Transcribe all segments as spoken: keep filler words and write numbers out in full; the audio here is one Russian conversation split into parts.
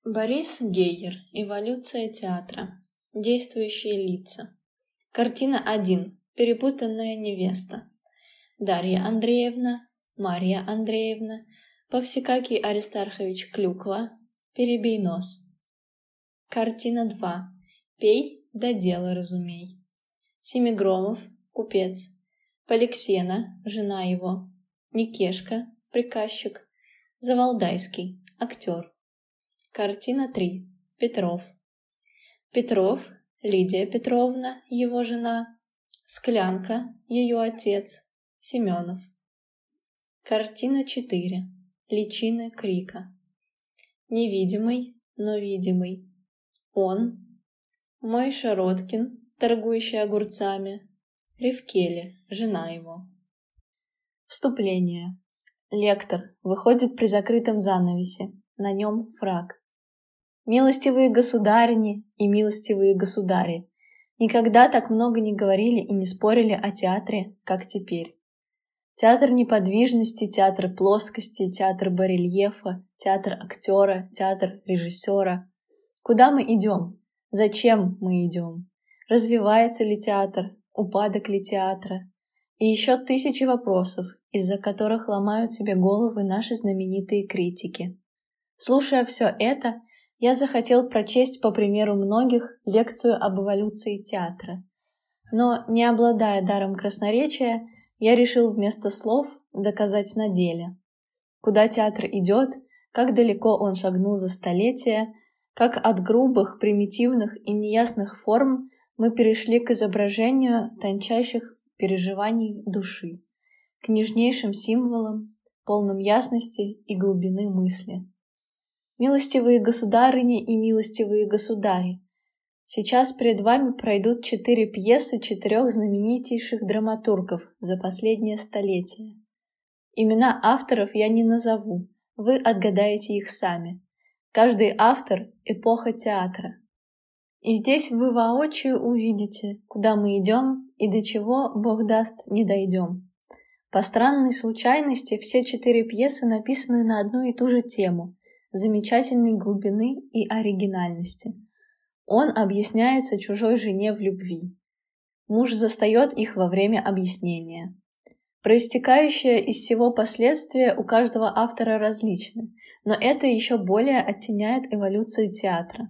Борис Гейер. Эволюция театра. Действующие лица. Картина один. Перепутанная невеста. Дарья Андреевна, Марья Андреевна, Повсекакий Аристархович Клюква, Перебей нос. Картина два. Пей, да дело разумей. Семигромов, купец. Поликсена, жена его. Никешка, приказчик. Завалдайский, актер. Картина три. Петров. Петров, Лидия Петровна, его жена. Склянка, ее отец. Семенов. Картина четыре. Личины крика. Невидимый, но видимый. Он. Мойша Роткин, торгующий огурцами. Ревкели, жена его. Вступление. Лектор выходит при закрытом занавесе. На нем фрак. Милостивые государыни и милостивые государи, никогда так много не говорили и не спорили о театре, как теперь. Театр неподвижности, театр плоскости, театр барельефа, театр актера, театр режиссера. Куда мы идем? Зачем мы идем? Развивается ли театр? Упадок ли театра? И еще тысячи вопросов, из-за которых ломают себе головы наши знаменитые критики. Слушая все это, я захотел прочесть, по примеру многих, лекцию об эволюции театра. Но, не обладая даром красноречия, я решил вместо слов доказать на деле. Куда театр идет, как далеко он шагнул за столетия, как от грубых, примитивных и неясных форм мы перешли к изображению тончайших переживаний души, к нежнейшим символам, полным ясности и глубины мысли. Милостивые государыни и милостивые государи, сейчас перед вами пройдут четыре пьесы четырех знаменитейших драматургов за последнее столетие. Имена авторов я не назову, вы отгадаете их сами. Каждый автор — эпоха театра. И здесь вы воочию увидите, куда мы идем и до чего, Бог даст, не дойдем. По странной случайности все четыре пьесы написаны на одну и ту же тему — замечательной глубины и оригинальности. Он объясняется чужой жене в любви. Муж застает их во время объяснения. Проистекающее из всего последствия у каждого автора различны, но это еще более оттеняет эволюцию театра.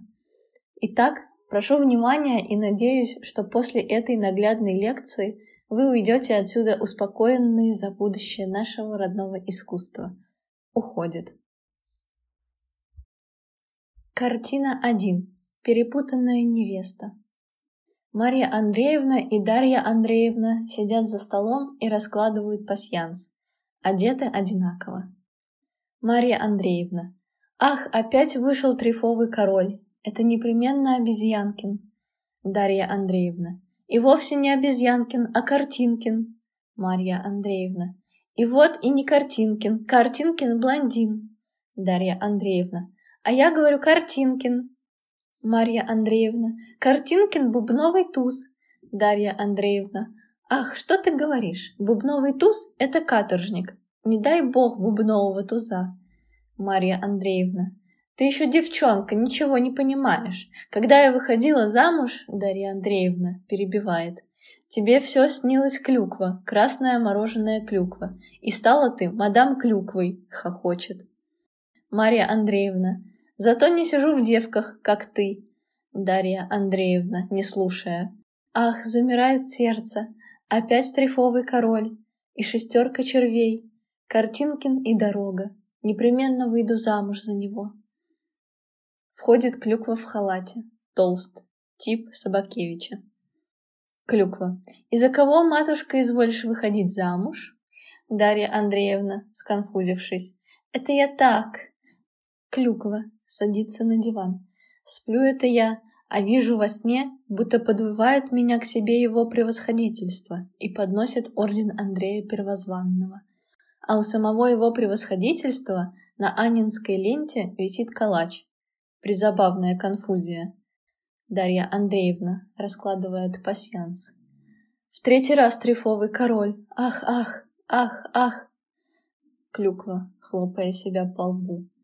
Итак, прошу внимания и надеюсь, что после этой наглядной лекции вы уйдете отсюда успокоенные за будущее нашего родного искусства. Уходит. Картина один. Перепутанная невеста. Марья Андреевна и Дарья Андреевна сидят за столом и раскладывают пасьянс. Одеты одинаково. Марья Андреевна. Ах, опять вышел трефовый король. Это непременно Обезьянкин. Дарья Андреевна. И вовсе не Обезьянкин, а Картинкин. Марья Андреевна. И вот и не Картинкин. Картинкин блондин. Дарья Андреевна. А я говорю Картинкин. Марья Андреевна. Картинкин бубновый туз. Дарья Андреевна. Ах, что ты говоришь? Бубновый туз — это каторжник. Не дай бог бубнового туза. Марья Андреевна. Ты еще девчонка, ничего не понимаешь. Когда я выходила замуж, Дарья Андреевна перебивает, тебе все снилась клюква, красная мороженая клюква. И стала ты мадам Клюквой, хохочет. Марья Андреевна. Зато не сижу в девках, как ты. Дарья Андреевна, не слушая. Ах, замирает сердце. Опять трефовый король. И шестерка червей. Картинкин и дорога. Непременно выйду замуж за него. Входит Клюква в халате. Толст. Тип Собакевича. Клюква. И за кого, матушка, изволишь выходить замуж? Дарья Андреевна, сконфузившись. Это я так. Клюква. Садится на диван. Сплю это я, а вижу во сне, будто подвывает меня к себе его превосходительство и подносит орден Андрея Первозванного. А у самого его превосходительства на аннинской ленте висит калач. Призабавная конфузия. Дарья Андреевна раскладывает пасьянс. В третий раз трефовый король. Ах, ах, ах, ах. Клюква, хлопая себя по лбу.